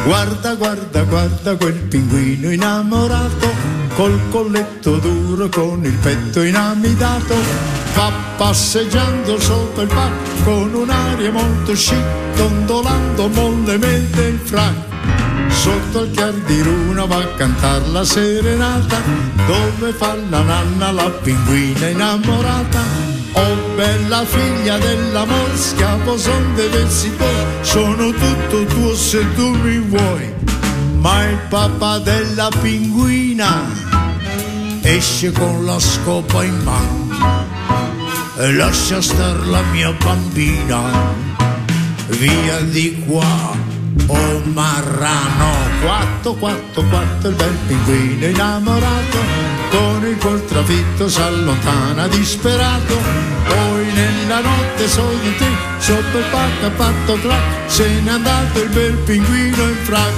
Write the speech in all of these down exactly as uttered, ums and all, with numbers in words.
Guarda, guarda, guarda quel pinguino innamorato, col colletto duro, con il petto inamidato, va passeggiando sopra il parco con un'aria molto chic, dondolando mollemente il frac. Sotto il chiar di luna va a cantar la serenata, dove fa la nanna la pinguina innamorata. Oh bella figlia dell'amor, schiavo son dei versi tuoi, sono tutto tuo se tu mi vuoi. Ma il papà della pinguina esce con la scopa in mano e lascia star la mia bambina, via di qua. Oh marrano, quattro, quattro, quattro, il bel pinguino innamorato, con il col trafitto s'allontana disperato. Poi nella notte sogni te, sotto il pacco ha fatto clac, se n'è andato il bel pinguino in frac.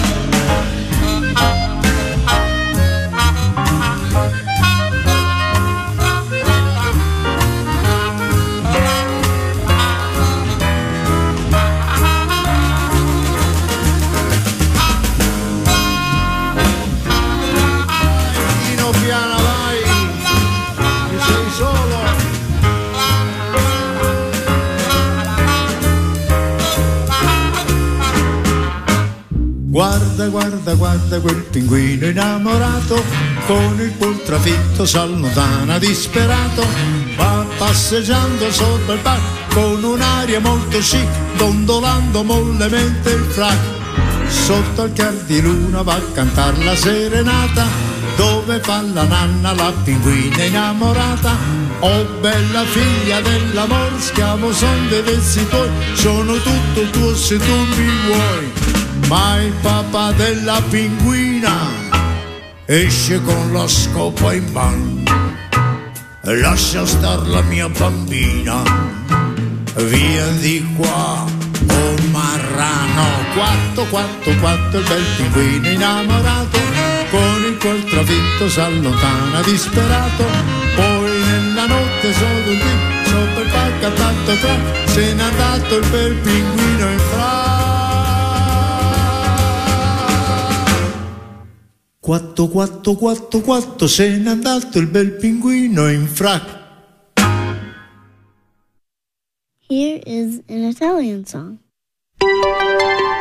Guarda, guarda, guarda quel pinguino innamorato, con il col trafitto s'allontana disperato, va passeggiando sopra il parco con un'aria molto chic, dondolando mollemente il frac. Sotto il chiar di luna va a cantar la serenata, dove fa la nanna la pinguina innamorata. Oh bella figlia dell'amor, schiavo son dei versi tuoi, sono tutto tuo se tu mi vuoi. Ma il papà della pinguina esce con la scopa in mano e lascia star la mia bambina, via di qua. Oh marrano, quattro, quattro, quattro, il bel pinguino innamorato, con il col trafitto s'allontana disperato. Poi nella notte solo lì, sopra il palco ha fatto tra, se n'è andato il bel pinguino in fra. Quattro, quattro, quattro, quattro, se n'è andato il bel pinguino in frac. Here is an Italian song.